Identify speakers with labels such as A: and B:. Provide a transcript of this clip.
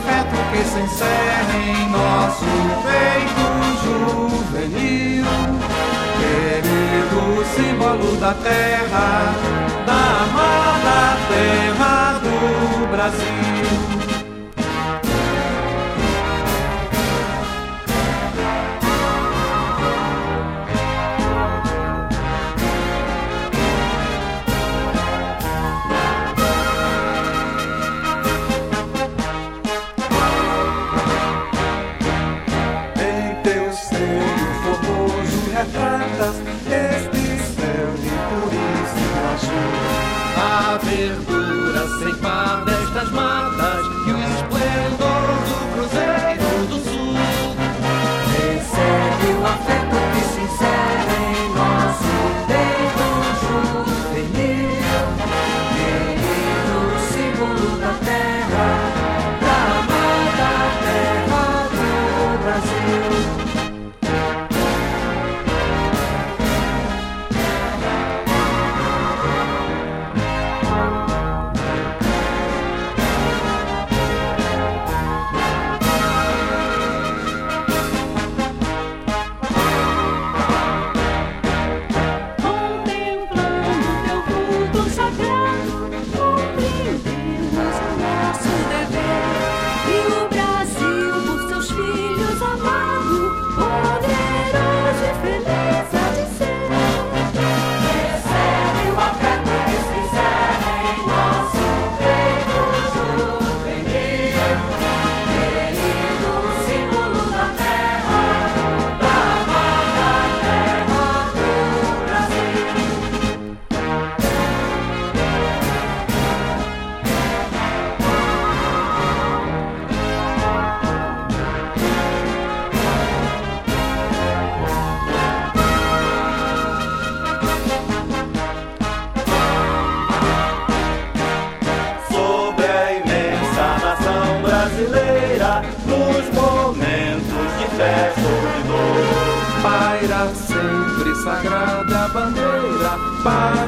A: afeto que se encerra em nosso peito juvenil. Querido símbolo da terra, da amada terra do Brasil. Este céu de puríssimo azul, a verdura sem par destas matas e o esplendor do cruzeiro do sul. Recebe o afeto que se encerra em nosso peito juvenil. Querido símbolo da terra, da amada terra do Brasil. Nos momentos de festa ou de dor, paira sempre sagrada a bandeira.